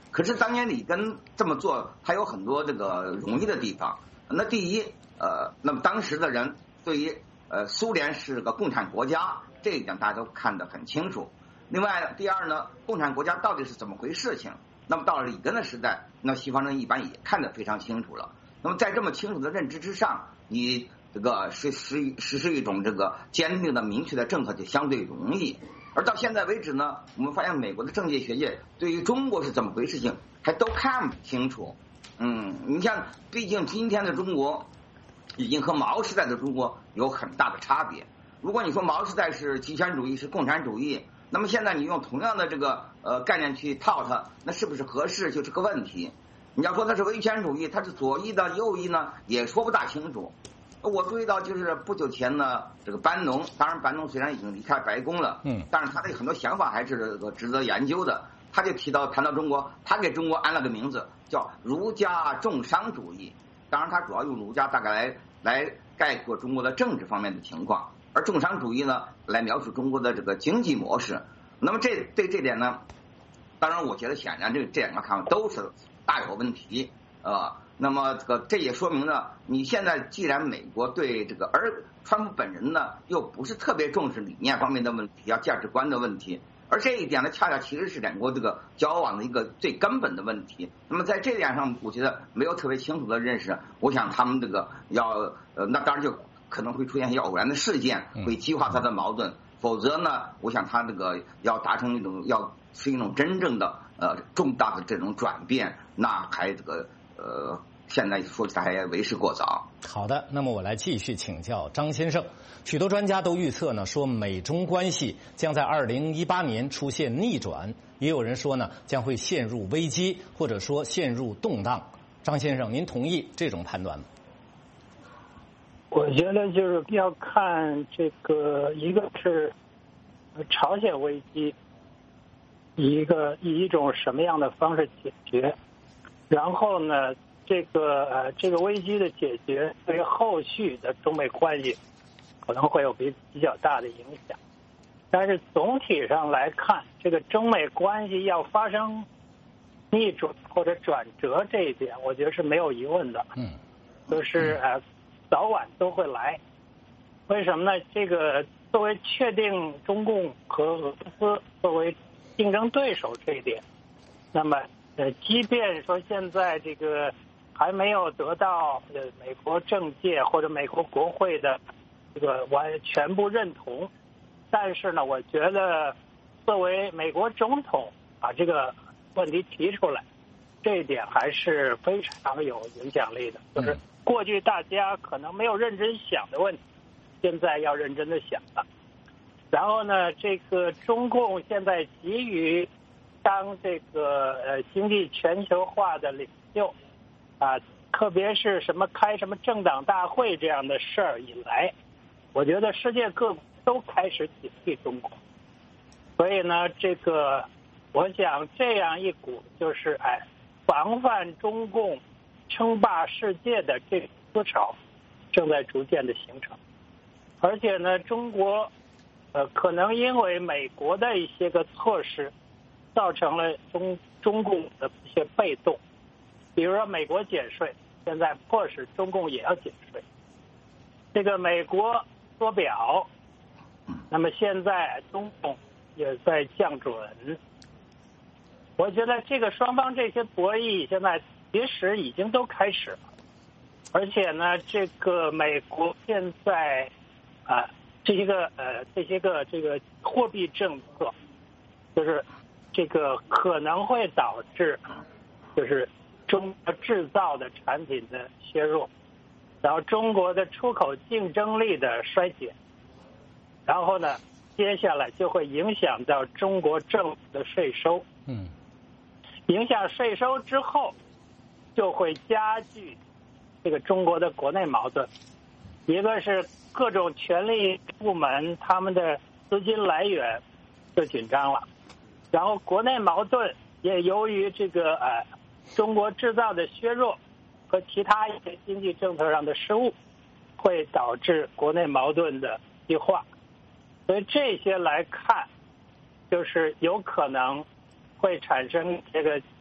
可是当年里根这么做，他有很多这个容易的地方。那第一，那么当时的人对于苏联是个共产国家，这一点大家都看得很清楚。另外，第二呢，共产国家到底是怎么回事情？那么到了里根的时代，那西方人一般也看得非常清楚了。那么在这么清楚的认知之上，你这个实施一种这个坚定的、明确的政策就相对容易。而到现在为止呢，我们发现美国的政界学界对于中国是怎么回事情还都看不清楚。你像，毕竟今天的中国已经和毛时代的中国有很大的差别。如果你说毛时代是极权主义，是共产主义，那么现在你用同样的这个概念去套它，那是不是合适就是个问题。你要说它是威权主义，它是左翼的右翼呢，也说不大清楚。我注意到就是不久前呢，这个班农，当然班农虽然已经离开白宫了，但是他的很多想法还是这个值得研究的。他就谈到中国，他给中国安了个名字叫儒家重商主义。当然他主要用儒家大概来概括中国的政治方面的情况，而重商主义呢来描述中国的这个经济模式。那么这点呢，当然我觉得显然这两个看法都是大有问题那么这也说明了，你现在既然美国对这个，而川普本人呢又不是特别重视理念方面的问题价值观的问题，而这一点呢恰恰其实是两国这个交往的一个最根本的问题。那么在这点上，我觉得没有特别清楚的认识，我想他们这个那当然就可能会出现一些偶然的事件，会激化他的矛盾。否则呢，我想他这个要达成是一种真正的重大的这种转变，那还这个现在说起来还为时过早。 好的，那么我来继续请教张先生。许多专家都预测呢，说美中关系将在2018年出现逆转，也有人说呢，将会陷入危机，或者说陷入动荡。张先生，您同意这种判断吗？ 我觉得就是要看这个，一个是朝鲜危机，以一种什么样的方式解决，然后呢，这个危机的解决对于后续的中美关系可能会有比较大的影响。但是总体上来看，这个中美关系要发生逆转或者转折，这一点我觉得是没有疑问的。就是早晚都会来。为什么呢？这个作为确定中共和俄罗斯作为竞争对手这一点，那么即便说现在这个还没有得到美国政界或者美国国会的这个全部认同，但是呢，我觉得作为美国总统把这个问题提出来，这一点还是非常有影响力的。就是过去大家可能没有认真想的问题，现在要认真的想了。然后呢，这个中共现在急于当这个经济全球化的领袖特别是开什么政党大会这样的事儿以来，我觉得世界各国都开始警惕中国。所以呢，这个我想这样一股就是防范中共称霸世界的这个思潮正在逐渐的形成。而且呢，中国可能因为美国的一些个措施造成了中共的一些被动，比如说美国减税，现在迫使中共也要减税。这个美国缩表，那么现在中共也在降准。我觉得这个双方这些博弈现在其实已经都开始了。而且呢，这个美国现在这些个这个货币政策，就是这个可能会导致就是中国制造的产品的削弱，然后中国的出口竞争力的衰减，然后呢，接下来就会影响到中国政府的税收。影响税收之后，就会加剧这个中国的国内矛盾。一个是各种权力部门他们的资金来源就紧张了，然后国内矛盾也由于这个中国制造的削弱和其他一些经济政策上的失误，会导致国内矛盾的激化。所以这些来看，就是有可能会产生这个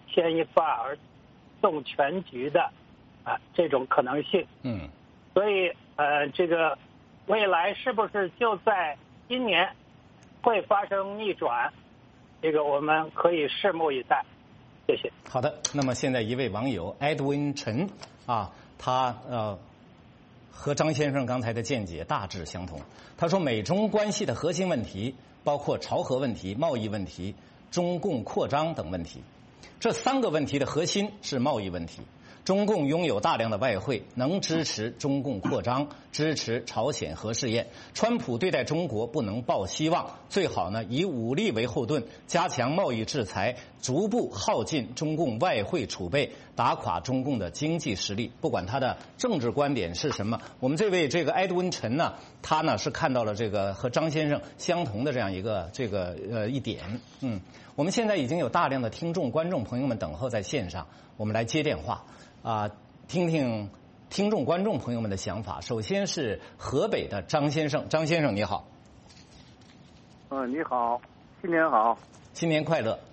牵一发而动全局的这种可能性。所以这个未来是不是就在今年会发生逆转？这个我们可以拭目以待。谢谢。 好的，那么现在一位网友 Edwin 陈他和张先生刚才的见解大致相同。他说，美中关系的核心问题包括朝核问题、贸易问题、中共扩张等问题。这3个问题的核心是贸易问题。中共拥有大量的外汇，能支持中共扩张，支持朝鲜核试验。川普对待中国不能抱希望，最好呢以武力为后盾，加强贸易制裁，逐步耗尽中共外汇储备，打垮中共的经济实力。不管他的政治观点是什么，我们这位这个埃德温陈呢，他呢是看到了这个和张先生相同的这样一个一点。我们现在已经有大量的听众观众朋友们等候在线上，我们来接电话。听听听众观众朋友们的想法。首先是河北的张先生，张先生你好。 你好，新年好， 新年快乐。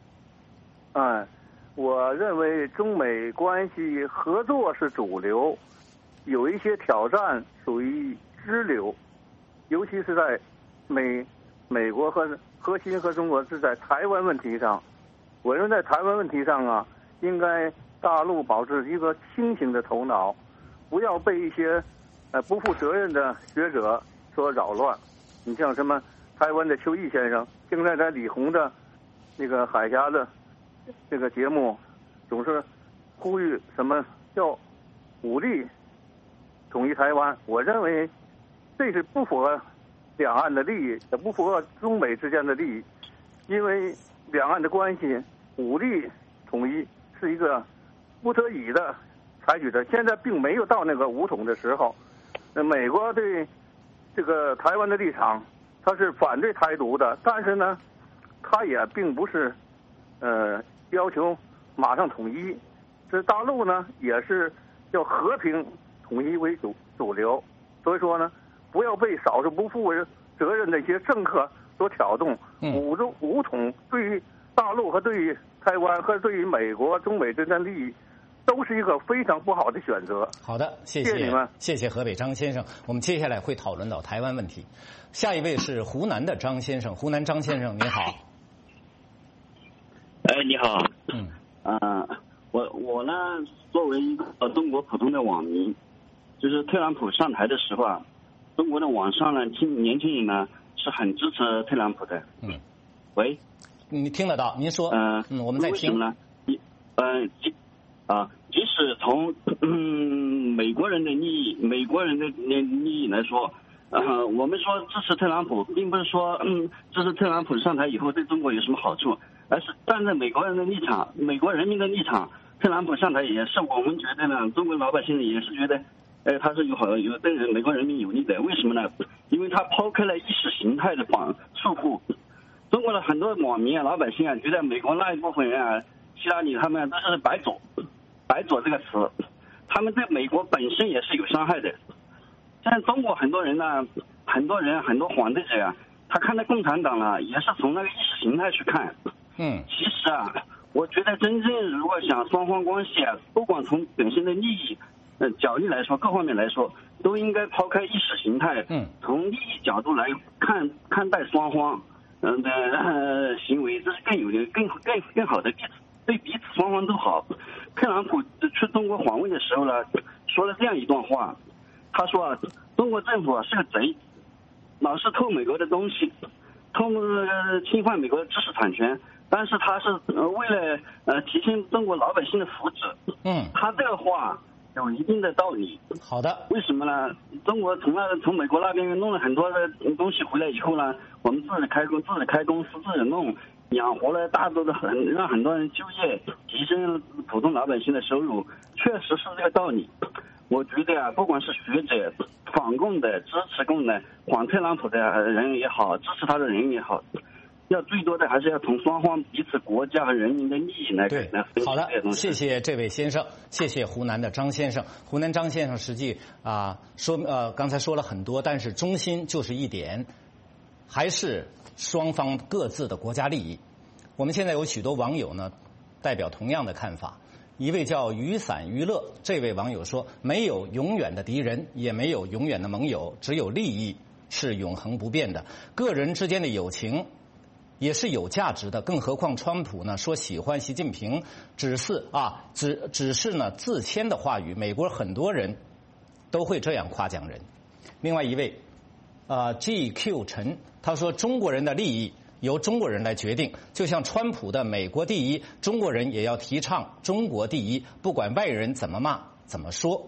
我认为中美关系合作是主流，有一些挑战属于支流，尤其是在美国核心和中国是在台湾问题上。我认为在台湾问题上应该大陆保持一个清醒的头脑，不要被一些不负责任的学者所扰乱。你像什么台湾的邱毅先生，现在在李红的那个海峡的这个节目，总是呼吁什么要武力统一台湾。我认为这是不符合两岸的利益，也不符合中美之间的利益，因为两岸的关系武力统一是一个不得已的采取的，现在并没有到那个武统的时候。美国对这个台湾的立场，他是反对台独的，但是呢，他也并不是要求马上统一。这大陆呢，也是要和平统一为主流。所以说呢，不要被少数不负责任的一些政客所挑动。武统对于大陆和对于台湾和对于美国中美之间的利益，都是一个非常不好的选择。 好的，谢谢你们， 谢谢河北张先生。我们接下来会讨论到台湾问题。下一位是湖南的张先生，湖南张先生你好。 你好。我呢，作为一个中国普通的网民，就是特朗普上台的时候中国的网上呢，年轻人呢是很支持特朗普的。喂， 你听得到？您说。我们在听。 为什么呢？即使从美国人的利益来说，我们说支持特朗普，并不是说支持特朗普上台以后对中国有什么好处，而是站在美国人的立场、美国人民的立场，特朗普上台也是我们觉得呢，中国老百姓也是觉得，他是有对美国人民有利的。为什么呢？因为他抛开了意识形态的束缚。中国的很多网民老百姓觉得美国那一部分人希拉里他们都是白左这个词，他们对美国本身也是有伤害的。现在中国很多人很多反对者他看到共产党也是从那个意识形态去看。其实我觉得真正如果想双方关系不管从本身的利益角度来说，各方面来说，都应该抛开意识形态，从利益角度来看待双方的行为，这是更好的对彼此双方都好。特朗普去中国访问的时候呢，说了这样一段话，他说中国政府是个贼，老是偷美国的东西，侵犯美国的知识产权，但是他是为了提升中国老百姓的福祉。他这个话有一定的道理。 好的。 为什么呢？中国从美国那边弄了很多的东西回来以后呢，我们自己开公司，自己弄，养活了大多的让很多人就业，提升普通老百姓的收入，确实是这个道理。我觉得不管是学者、反共的、支持共的、反特朗普的人也好，支持他的人也好，要最多的还是要从双方彼此国家和人民的利益来分析。 好的，谢谢这位先生，谢谢湖南的张先生。湖南张先生实际刚才说了很多，但是中心就是一点，还是双方各自的国家利益。我们现在有许多网友呢， 代表同样的看法。一位叫雨伞娱乐这位网友说：“没有永远的敌人，也没有永远的盟友，只有利益是永恒不变的。个人之间的友情也是有价值的，更何况川普呢说喜欢习近平，只是呢自谦的话语。美国很多人都会这样夸奖人。”另外一位GQ 陈他说：“中国人的利益由中国人来决定，就像川普的美国第一，中国人也要提倡中国第一，不管外人怎么骂怎么说。”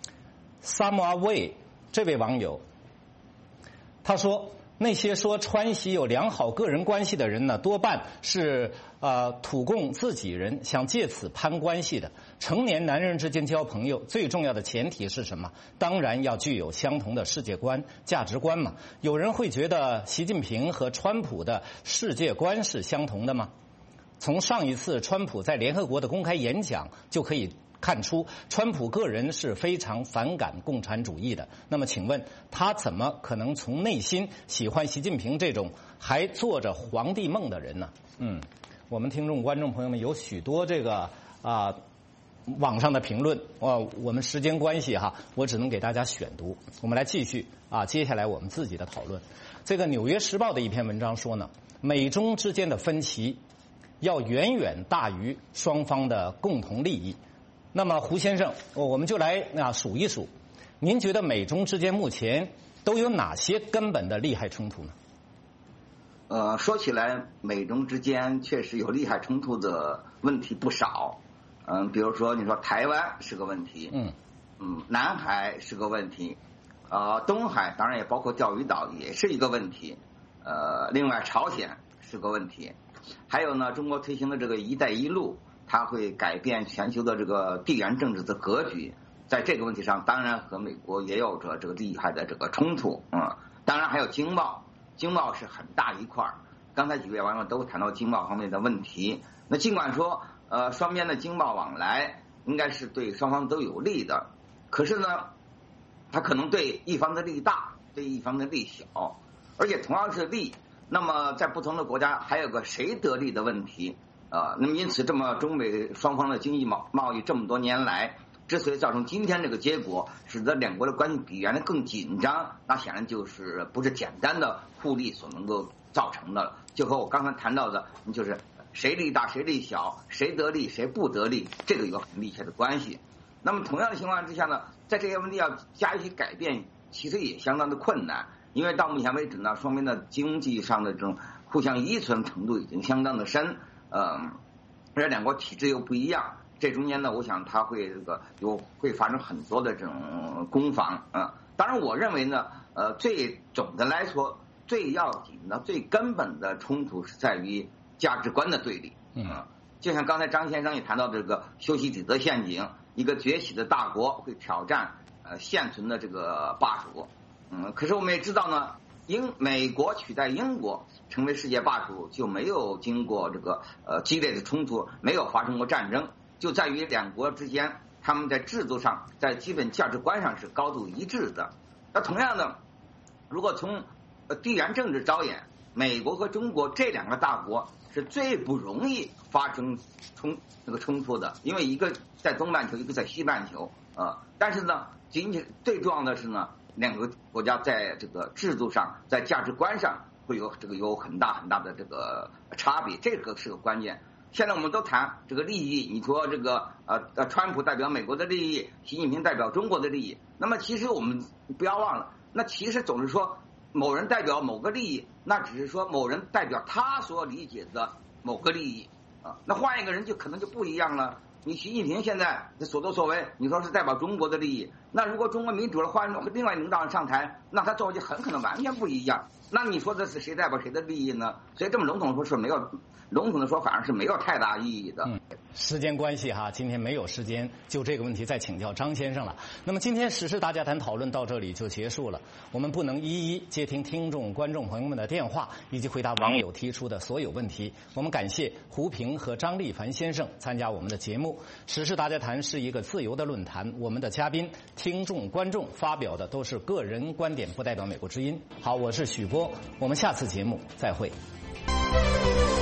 Samoa Wei 这位网友他说：“那些说川习有良好个人关系的人呢，多半是土共自己人，想借此攀关系的。成年男人之间交朋友，最重要的前提是什么？当然要具有相同的世界观、价值观嘛。有人会觉得习近平和川普的世界观是相同的吗？从上一次川普在联合国的公开演讲就可以看出，川普个人是非常反感共产主义的。那么请问他怎么可能从内心喜欢习近平这种还做着皇帝梦的人呢？我们听众观众朋友们有许多这个网上的评论，我们时间关系我只能给大家选读。我们来继续接下来我们自己的讨论。这个《纽约时报》的一篇文章说呢，美中之间的分歧要远远大于双方的共同利益。那么胡先生，我们就来数一数，您觉得美中之间目前都有哪些根本的利害冲突呢？ 说起来，美中之间确实有利害冲突的问题不少。比如说你说台湾是个问题，南海是个问题，东海当然也包括钓鱼岛也是一个问题，另外朝鲜是个问题，还有呢，中国推行的这个“一带一路”，它会改变全球的这个地缘政治的格局，在这个问题上，当然和美国也有着这个利害的这个冲突，当然还有经贸。经贸是很大一块，刚才几位网友都谈到经贸方面的问题。那尽管说，双边的经贸往来应该是对双方都有利的，可是呢，它可能对一方的利大，对一方的利小，而且同样是利，那么在不同的国家还有个谁得利的问题那么因此，这么中美双方的经济贸易这么多年来，之所以造成今天这个结果，使得两国的关系比原来更紧张，那显然就是不是简单的互利所能够造成的了。就和我刚才谈到的，就是谁利大谁利小，谁得利谁不得利，这个有很密切的关系。那么同样的情况之下呢，在这些问题要加以改变，其实也相当的困难，因为到目前为止呢，双边的经济上的这种互相依存程度已经相当的深，而且两国体制又不一样。这中间呢，我想它会会发生很多的这种攻防当然，我认为呢，最总的来说，最要紧的、最根本的冲突是在于价值观的对立。就像刚才张先生也谈到这个修昔底德陷阱，一个崛起的大国会挑战现存的这个霸主。可是我们也知道呢，美国取代英国成为世界霸主，就没有经过这个激烈的冲突，没有发生过战争。就在于两国之间，他们在制度上，在基本价值观上是高度一致的。那同样的，如果从地缘政治着眼，美国和中国这两个大国是最不容易发生冲突的，因为一个在东半球，一个在西半球但是呢，仅仅最重要的是呢，两个国家在这个制度上，在价值观上会有很大很大的这个差别，这个是个关键。现在我们都谈这个利益，你说这个川普代表美国的利益，习近平代表中国的利益，那么其实我们不要忘了，那其实总是说某人代表某个利益，那只是说某人代表他所理解的某个利益那换一个人就可能就不一样了。你习近平现在的所作所为，你说是代表中国的利益，那如果中国民主了换另外领导人上台，那他作为就很可能完全不一样。那你说的是谁代表谁的利益呢？所以这么笼统说是没有，笼统的说反而是没有太大意义的。 时间关系今天没有时间就这个问题再请教张先生了。那么今天时事大家谈讨论到这里就结束了，我们不能一一接听听众观众朋友们的电话以及回答网友提出的所有问题。我们感谢胡平和张立凡先生参加我们的节目。时事大家谈是一个自由的论坛，我们的嘉宾、听众、观众发表的都是个人观点，不代表美国之音。好，我是许波，我们下次节目再会。